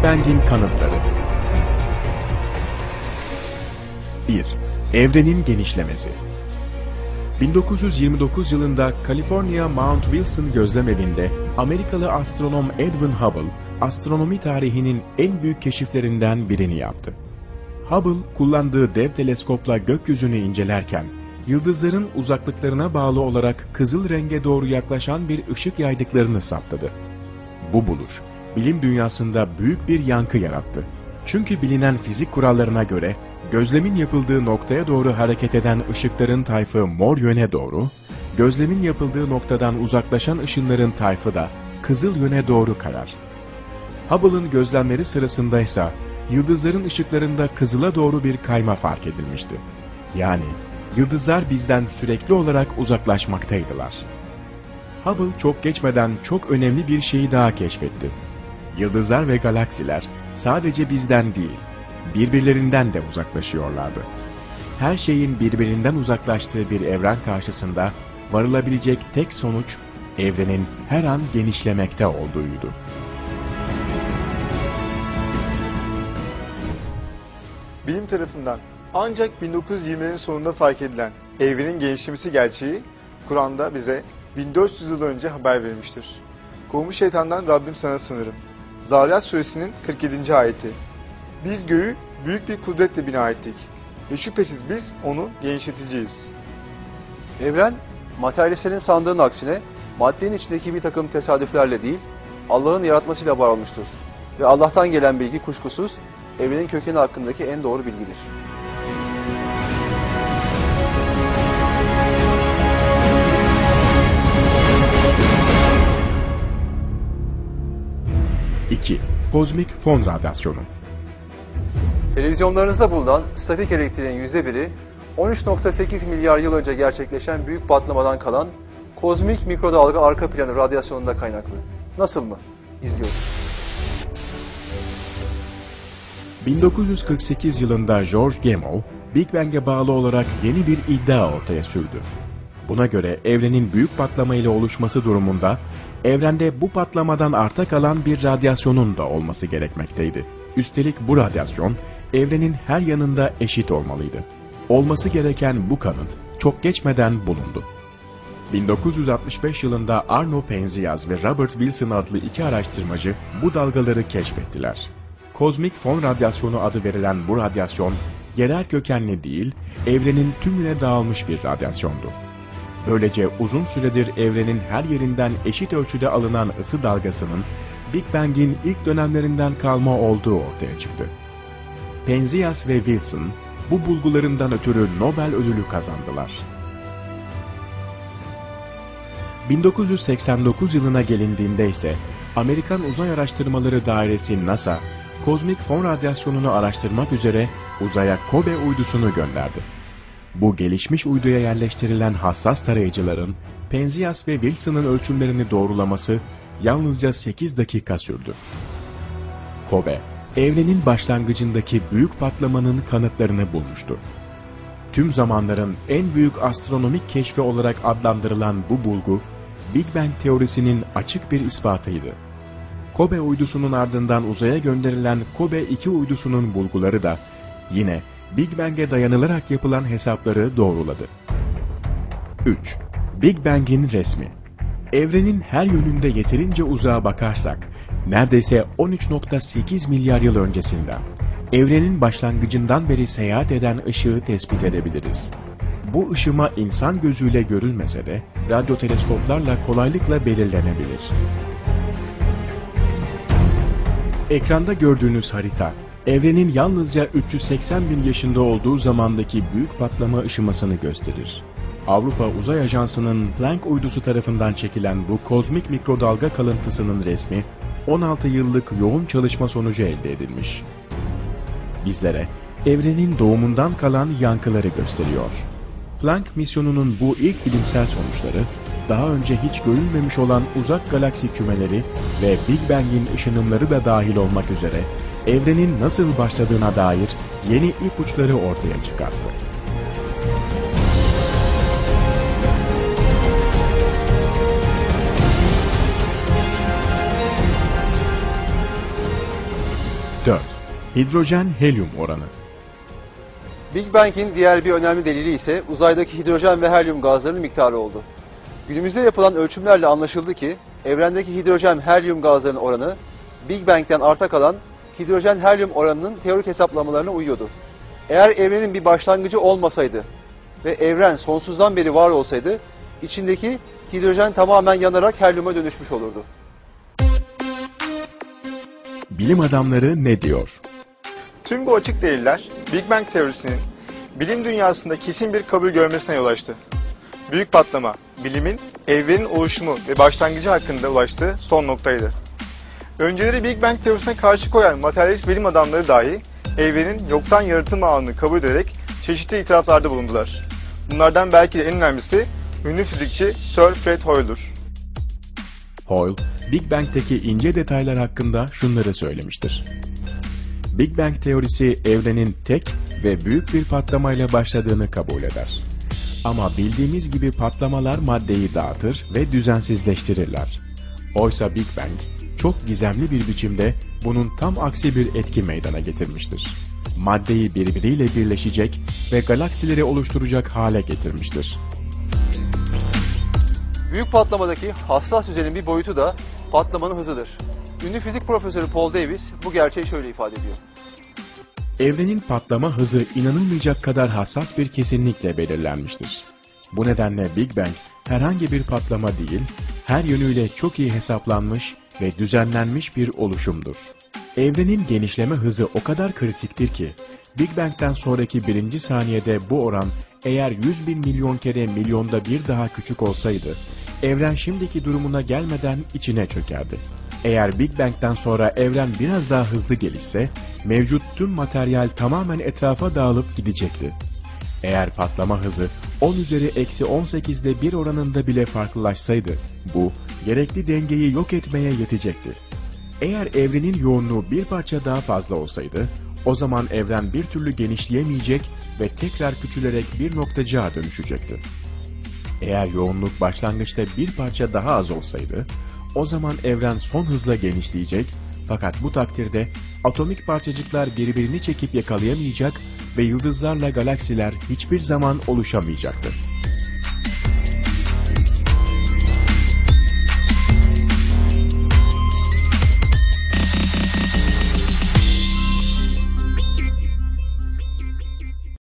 Bang'in kanıtları. 1. Evrenin genişlemesi. 1929 yılında Kaliforniya Mount Wilson gözlemevinde Amerikalı astronom Edwin Hubble, astronomi tarihinin en büyük keşiflerinden birini yaptı. Hubble, kullandığı dev teleskopla gökyüzünü incelerken, yıldızların uzaklıklarına bağlı olarak kızıl renge doğru yaklaşan bir ışık yaydıklarını saptadı. Bu buluş, bilim dünyasında büyük bir yankı yarattı. Çünkü bilinen fizik kurallarına göre, gözlemin yapıldığı noktaya doğru hareket eden ışıkların tayfı mor yöne doğru, gözlemin yapıldığı noktadan uzaklaşan ışınların tayfı da kızıl yöne doğru kayar. Hubble'ın gözlemleri sırasındaysa, yıldızların ışıklarında kızıla doğru bir kayma fark edilmişti. Yani, yıldızlar bizden sürekli olarak uzaklaşmaktaydılar. Hubble çok geçmeden çok önemli bir şeyi daha keşfetti. Yıldızlar ve galaksiler sadece bizden değil, birbirlerinden de uzaklaşıyorlardı. Her şeyin birbirinden uzaklaştığı bir evren karşısında varılabilecek tek sonuç, evrenin her an genişlemekte olduğuydu. Bilim tarafından ancak 1920'lerin sonunda fark edilen evrenin genişlemesi gerçeği, Kur'an'da bize 1400 yıl önce haber verilmiştir. Kovmuş şeytandan Rabbim sana sığınırım. Zariyat suresinin 47. ayeti. Biz göğü büyük bir kudretle bina ettik ve şüphesiz biz onu genişleteceğiz. Evren, materyalistlerin sandığının aksine maddenin içindeki bir takım tesadüflerle değil, Allah'ın yaratmasıyla var olmuştur. Ve Allah'tan gelen bilgi kuşkusuz, evrenin kökeni hakkındaki en doğru bilgidir. (2) Kozmik fon radyasyonu. Televizyonlarınızda bulunan statik elektriğin %1'i 13.8 milyar yıl önce gerçekleşen büyük patlamadan kalan kozmik mikrodalga arka planı radyasyonunda kaynaklı. Nasıl mı? İzliyoruz. 1948 yılında George Gamow, Big Bang'e bağlı olarak yeni bir iddia ortaya sürdü. Buna göre evrenin büyük patlamayla oluşması durumunda, evrende bu patlamadan arta kalan bir radyasyonun da olması gerekmekteydi. Üstelik bu radyasyon, evrenin her yanında eşit olmalıydı. Olması gereken bu kanıt, çok geçmeden bulundu. 1965 yılında Arno Penzias ve Robert Wilson adlı iki araştırmacı bu dalgaları keşfettiler. Kozmik fon radyasyonu adı verilen bu radyasyon, yerel kökenli değil, evrenin tümüne dağılmış bir radyasyondu. Böylece uzun süredir evrenin her yerinden eşit ölçüde alınan ısı dalgasının, Big Bang'in ilk dönemlerinden kalma olduğu ortaya çıktı. Penzias ve Wilson, bu bulgularından ötürü Nobel ödülü kazandılar. 1989 yılına gelindiğinde ise, Amerikan Uzay Araştırmaları Dairesi NASA, kozmik fon radyasyonunu araştırmak üzere uzaya Kobe uydusunu gönderdi. Bu gelişmiş uyduya yerleştirilen hassas tarayıcıların Penzias ve Wilson'ın ölçümlerini doğrulaması yalnızca 8 dakika sürdü. Kobe, evrenin başlangıcındaki büyük patlamanın kanıtlarını bulmuştu. Tüm zamanların en büyük astronomik keşfi olarak adlandırılan bu bulgu, Big Bang teorisinin açık bir ispatıydı. Kobe uydusunun ardından uzaya gönderilen Kobe 2 uydusunun bulguları da yine Big Bang'e dayanılarak yapılan hesapları doğruladı. 3. Big Bang'in resmi. Evrenin her yönünde yeterince uzağa bakarsak, neredeyse 13.8 milyar yıl öncesinden, evrenin başlangıcından beri seyahat eden ışığı tespit edebiliriz. Bu ışıma insan gözüyle görülmese de, radyo teleskoplarla kolaylıkla belirlenebilir. Ekranda gördüğünüz harita, evrenin yalnızca 380 bin yaşında olduğu zamandaki büyük patlama ışımasını gösterir. Avrupa Uzay Ajansı'nın Planck uydusu tarafından çekilen bu kozmik mikrodalga kalıntısının resmi, 16 yıllık yoğun çalışma sonucu elde edilmiş. Bizlere evrenin doğumundan kalan yankıları gösteriyor. Planck misyonunun bu ilk bilimsel sonuçları, daha önce hiç görülmemiş olan uzak galaksi kümeleri ve Big Bang'in ışınımları da dahil olmak üzere evrenin nasıl başladığına dair yeni ipuçları ortaya çıkarttı. Hidrojen-helyum oranı. Big Bang'in diğer bir önemli delili ise uzaydaki hidrojen ve helyum gazlarının miktarı oldu. Günümüzde yapılan ölçümlerle anlaşıldı ki evrendeki hidrojen-helyum gazlarının oranı Big Bang'den arta kalan hidrojen-helyum oranının teorik hesaplamalarına uyuyordu. Eğer evrenin bir başlangıcı olmasaydı ve evren sonsuzdan beri var olsaydı içindeki hidrojen tamamen yanarak helyuma dönüşmüş olurdu. Bilim adamları ne diyor? Tüm bu açık deliller Big Bang teorisinin bilim dünyasında kesin bir kabul görmesine yol açtı. Büyük patlama, bilimin evrenin oluşumu ve başlangıcı hakkında ulaştığı son noktaydı. Önceleri Big Bang teorisine karşı koyan materyalist bilim adamları dahi evrenin yoktan yaratılma anını kabul ederek çeşitli itiraflarda bulundular. Bunlardan belki de en önemlisi ünlü fizikçi Sir Fred Hoyle'dur. Hoyle, Big Bang'teki ince detaylar hakkında şunları söylemiştir. Big Bang teorisi evrenin tek ve büyük bir patlamayla başladığını kabul eder. Ama bildiğimiz gibi patlamalar maddeyi dağıtır ve düzensizleştirirler. Oysa Big Bang çok gizemli bir biçimde bunun tam aksi bir etki meydana getirmiştir. Maddeyi birbiriyle birleşecek ve galaksileri oluşturacak hale getirmiştir. Büyük patlamadaki hassas yüzeyin bir boyutu da patlamanın hızıdır. Ünlü fizik profesörü Paul Davies bu gerçeği şöyle ifade ediyor. Evrenin patlama hızı inanılmayacak kadar hassas bir kesinlikle belirlenmiştir. Bu nedenle Big Bang herhangi bir patlama değil, her yönüyle çok iyi hesaplanmış ve düzenlenmiş bir oluşumdur. Evrenin genişleme hızı o kadar kritiktir ki, Big Bang'den sonraki birinci saniyede bu oran eğer 100 bin milyon kere milyonda bir daha küçük olsaydı, evren şimdiki durumuna gelmeden içine çökerdi. Eğer Big Bang'den sonra evren biraz daha hızlı gelişse, mevcut tüm materyal tamamen etrafa dağılıp gidecekti. Eğer patlama hızı 10 üzeri eksi 18'de 1 oranında bile farklılaşsaydı, bu gerekli dengeyi yok etmeye yetecekti. Eğer evrenin yoğunluğu bir parça daha fazla olsaydı, o zaman evren bir türlü genişleyemeyecek ve tekrar küçülerek bir noktacığa dönüşecekti. Eğer yoğunluk başlangıçta bir parça daha az olsaydı, o zaman evren son hızla genişleyecek, fakat bu takdirde atomik parçacıklar birbirini çekip yakalayamayacak ve yıldızlarla galaksiler hiçbir zaman oluşamayacaktı.